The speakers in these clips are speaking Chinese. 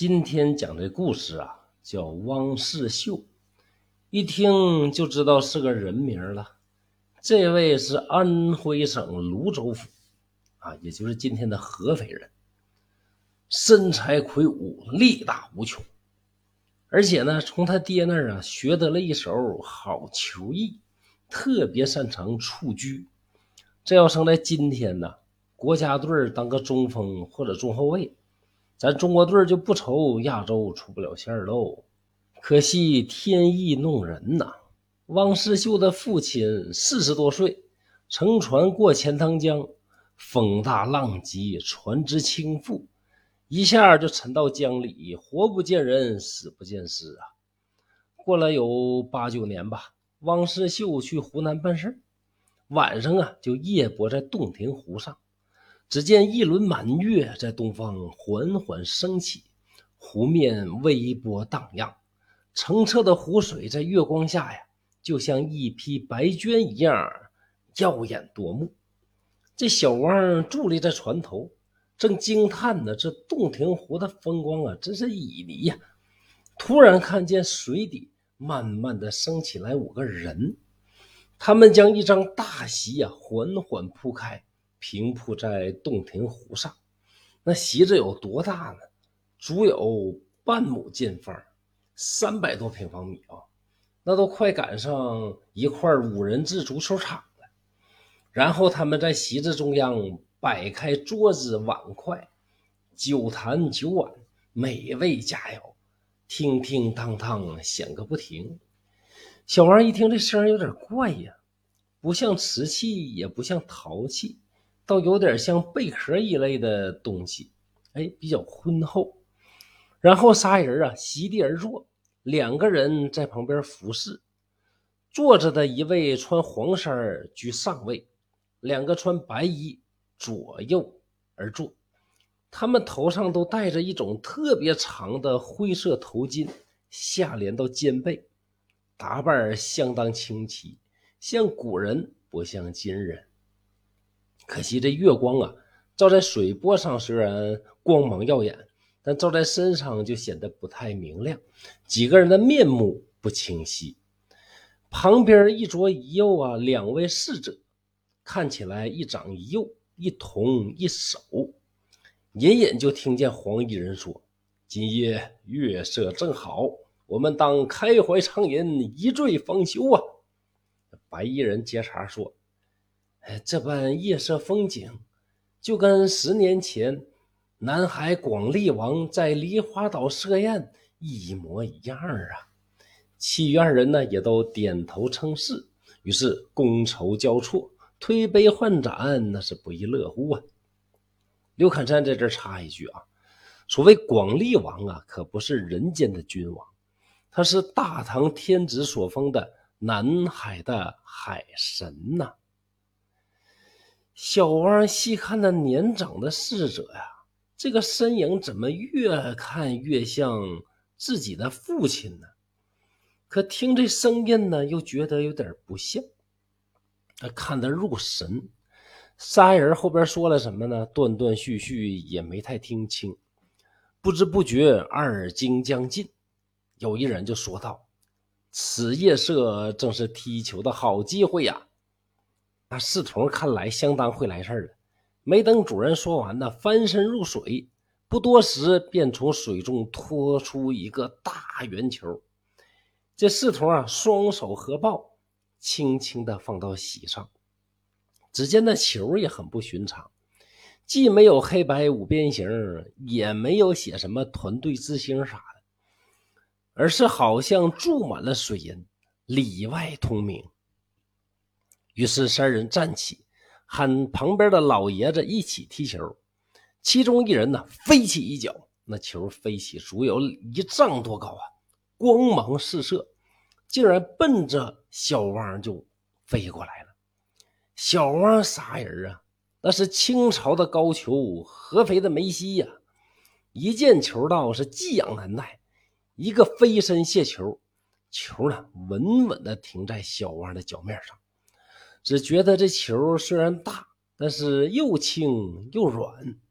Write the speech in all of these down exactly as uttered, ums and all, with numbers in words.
今天讲这故事啊，叫汪世秀，一听就知道是个人名了。这位是安徽省泸州府啊，也就是今天的合肥人，身材魁梧，力大无穷，而且呢，从他爹那儿啊学得了一手好球艺，特别擅长蹴鞠。这要生在今天呢，国家队当个中锋或者中后卫，咱中国队就不愁亚洲出不了线喽。可惜天意弄人呐，汪世秀的父亲四十多岁，乘船过钱塘江，风大浪急，船只倾覆，一下就沉到江里，活不见人，死不见尸啊。过了有八九年吧，汪世秀去湖南办事，晚上啊就夜泊在洞庭湖上。只见一轮满月在东方缓缓升起，湖面微波荡漾，澄澈的湖水在月光下呀，就像一匹白绢一样耀眼夺目。这小汪伫立在船头，正惊叹呢，这洞庭湖的风光啊，真是旖旎呀。突然看见水底慢慢的升起来五个人，他们将一张大席啊缓缓铺开，平铺在洞庭湖上。那席子有多大呢？足有半亩见方，三百多平方米啊，那都快赶上一块五人制足球场了。然后他们在席子中央摆开桌子碗筷，酒坛酒碗，美味佳肴，叮叮当当响个不停。小王一听这声有点怪呀，不像瓷器，也不像陶器，倒有点像贝壳一类的东西，哎，比较浑厚。然后仨人啊席地而坐，两个人在旁边服侍。坐着的一位穿黄衫居上位，两个穿白衣左右而坐。他们头上都戴着一种特别长的灰色头巾，下连到肩背，打扮相当清奇，像古人不像今人。可惜这月光啊照在水波上虽然光芒耀眼，但照在身上就显得不太明亮，几个人的面目不清晰。旁边一左一右啊两位侍者，看起来一长一幼，一同一手。隐隐就听见黄衣人说：今夜月色正好，我们当开怀畅饮，一醉方休啊。白衣人接茬说：这般夜色风景，就跟十年前南海广利王在梨花岛设宴一模一样啊。其余二人呢也都点头称是，于是觥筹交错，推杯换盏，那是不亦乐乎啊。刘侃山在这插一句啊，所谓广利王啊，可不是人间的君王，他是大唐天子所封的南海的海神呐、啊。小汪细看那年长的侍者呀、啊，这个身影怎么越看越像自己的父亲呢？可听这声音呢，又觉得有点不像。他看得入神，仨人后边说了什么呢？断断续续也没太听清。不知不觉二更将近，有一人就说道：此夜色正是踢球的好机会呀、啊。那侍童看来相当会来事了，没等主人说完呢，翻身入水，不多时便从水中拖出一个大圆球。这侍童啊双手合抱，轻轻地放到席上。只见那球也很不寻常，既没有黑白五边形，也没有写什么团队之星啥的，而是好像注满了水银，里外通明。于是三人站起，喊旁边的老爷子一起踢球。其中一人呢飞起一脚，那球飞起足有一丈多高啊，光芒四射，竟然奔着小汪就飞过来了。小汪啥人啊？那是清朝的高俅，合肥的梅西呀、啊！一见球到是技痒难耐，一个飞身卸球，球呢稳稳地停在小汪的脚面上。只觉得这球虽然大，但是又轻又软，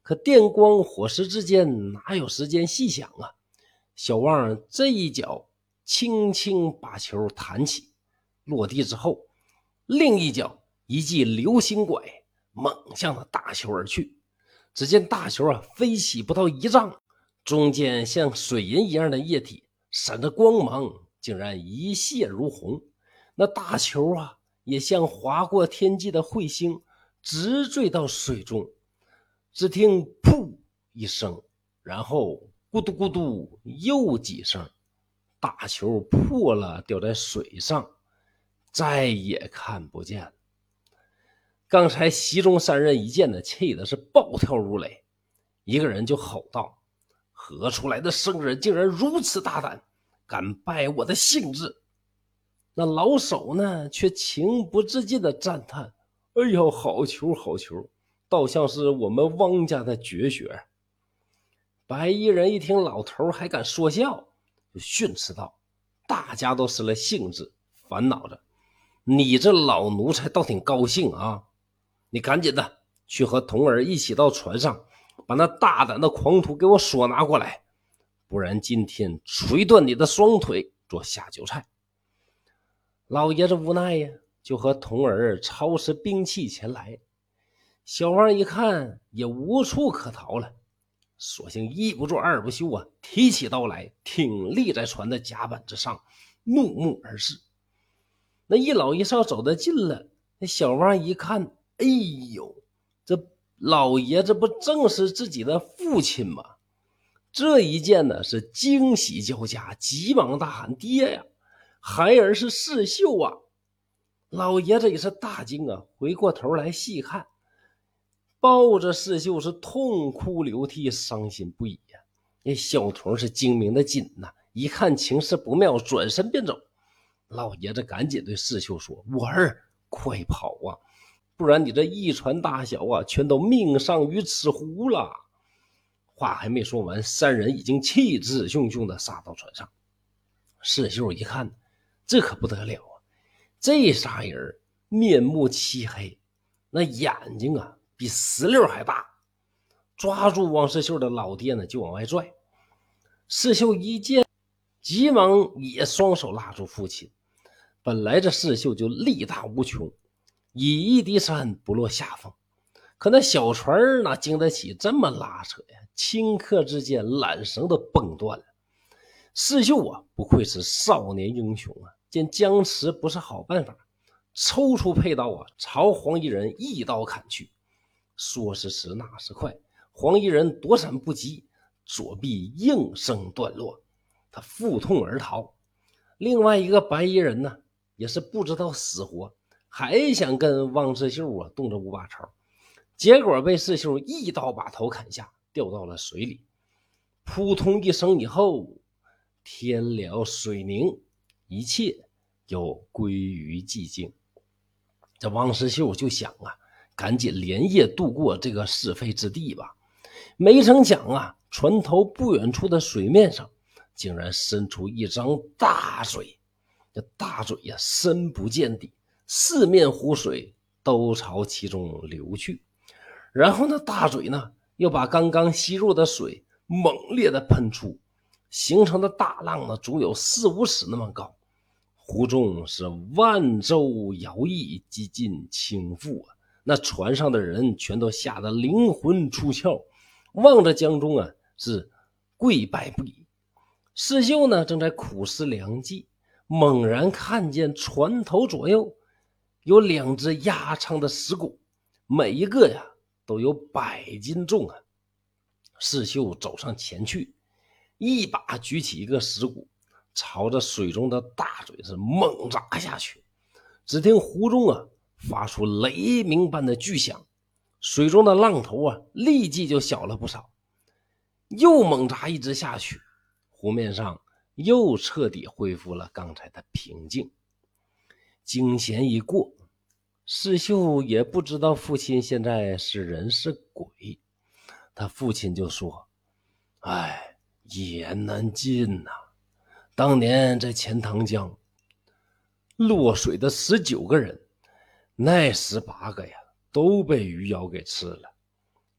可电光火石之间哪有时间细想啊？小旺这一脚轻轻把球弹起，落地之后，另一脚一记流星拐，猛向那大球而去。只见大球啊飞起不到一丈，中间像水银一样的液体闪着光芒，竟然一泻如虹。那大球啊也像划过天际的彗星，直坠到水中。只听噗一声，然后咕嘟咕嘟又几声，大球破了，掉在水上，再也看不见了。刚才席中三人一见呢，气的是暴跳如雷，一个人就吼道：何出来的圣人竟然如此大胆，敢败我的兴致。那老叟呢却情不自禁的赞叹：哎呦，好球好球，倒像是我们汪家的绝学。白衣人一听老头还敢说笑，就训斥道：大家都失了兴致，烦恼着，你这老奴才倒挺高兴啊！你赶紧的去和童儿一起到船上，把那大胆的狂徒给我索拿过来，不然今天捶断你的双腿做下酒菜。老爷子无奈呀，就和童儿操持兵器前来。小王一看也无处可逃了，索性一不做二不休啊，提起刀来，挺立在船的甲板之上，怒目而视。那一老一少走得近了，那小王一看，哎呦，这老爷子不正是自己的父亲吗？这一见呢是惊喜交加，急忙大喊：爹呀，孩儿是世秀啊！老爷子也是大惊啊，回过头来细看，抱着世秀是痛哭流涕，伤心不已呀、啊。那小童是精明的紧呐、啊，一看情势不妙，转身便走。老爷子赶紧对世秀说：我儿，快跑啊，不然你这一船大小啊全都命丧于此湖了。话还没说完，三人已经气势汹汹的杀到船上。世秀一看，这可不得了啊，这仨人面目漆黑，那眼睛啊比石榴还大。抓住汪世秀的老爹呢就往外拽。世秀一见，急忙也双手拉住父亲。本来这世秀就力大无穷，以一敌三，不落下风。可那小船哪经得起这么拉扯呀？顷刻之间缆绳都崩断了。世秀啊不愧是少年英雄啊，见僵持不是好办法，抽出佩刀啊朝黄衣人一刀砍去。说时迟那时快，黄衣人躲闪不及，左臂应声断落，他腹痛而逃。另外一个白衣人呢也是不知道死活，还想跟汪世秀啊动这五把朝，结果被世秀一刀把头砍下，掉到了水里。扑通一声以后，天了水凝，一切又归于寂静。这汪世秀就想啊，赶紧连夜渡过这个是非之地吧。没成想啊，船头不远处的水面上竟然伸出一张大嘴。这大嘴呀、啊、深不见底，四面湖水都朝其中流去。然后呢，大嘴呢又把刚刚吸入的水猛烈的喷出，形成的大浪呢足有四五尺那么高。湖中是万舟摇曳，几近倾覆啊！那船上的人全都吓得灵魂出窍，望着江中啊是跪拜不已。世秀呢正在苦思良计，猛然看见船头左右有两只压舱的石鼓，每一个呀都有百斤重啊！世秀走上前去，一把举起一个石鼓，朝着水中的大嘴是猛砸下去。只听湖中啊发出雷鸣般的巨响，水中的浪头啊立即就小了不少。又猛砸一只下去，湖面上又彻底恢复了刚才的平静。惊险已过，世秀也不知道父亲现在是人是鬼。他父亲就说：哎，一言难尽呐、啊。当年在钱塘江落水的十九个人，那十八个呀都被鱼妖给吃了，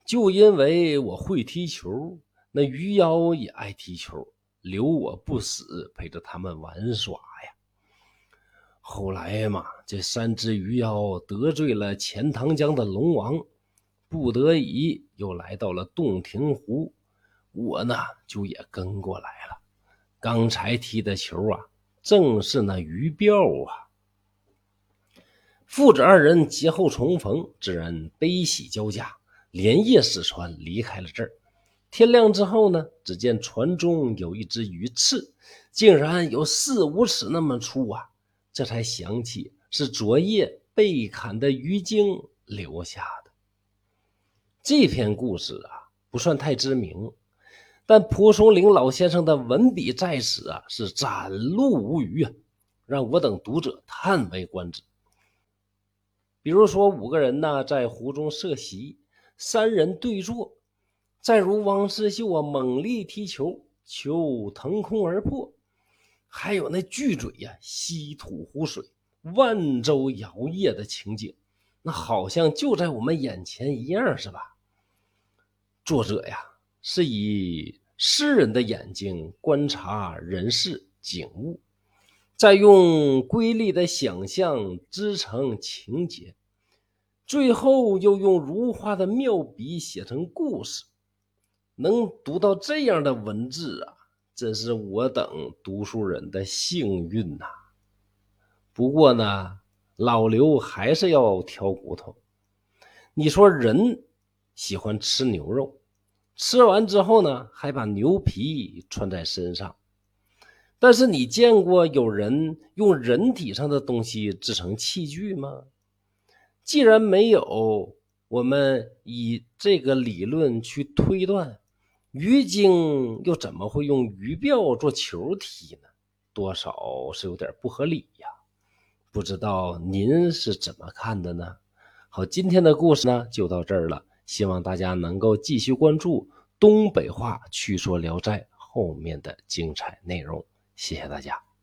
就因为我会踢球，那鱼妖也爱踢球，留我不死，陪着他们玩耍呀。后来嘛，这三只鱼妖得罪了钱塘江的龙王，不得已又来到了洞庭湖，我呢就也跟过来了。刚才踢的球啊，正是那鱼鳔啊。父子二人劫后重逢，自然悲喜交加，连夜驶船离开了这儿。天亮之后呢，只见船中有一只鱼刺，竟然有四五尺那么粗啊！这才想起是昨夜被砍的鱼精留下的。这篇故事啊，不算太知名，但蒲松龄老先生的文笔在此啊，是展露无余啊，让我等读者叹为观止。比如说五个人呢在湖中设席，三人对坐，再如汪世秀啊猛力踢球，球腾空而破，还有那巨嘴呀、啊、吸吐湖水，万舟摇曳的情景，那好像就在我们眼前一样，是吧？作者呀是以诗人的眼睛观察人世景物，再用瑰丽的想象织成情节，最后又用如花的妙笔写成故事。能读到这样的文字啊，真是我等读书人的幸运呐、啊。不过呢，老刘还是要挑骨头。你说人喜欢吃牛肉，吃完之后呢，还把牛皮穿在身上。但是你见过有人用人体上的东西制成器具吗？既然没有，我们以这个理论去推断，鱼精又怎么会用鱼鳔做球踢呢？多少是有点不合理呀。不知道您是怎么看的呢？好，今天的故事呢就到这儿了，希望大家能够继续关注东北话趣说聊斋后面的精彩内容，谢谢大家。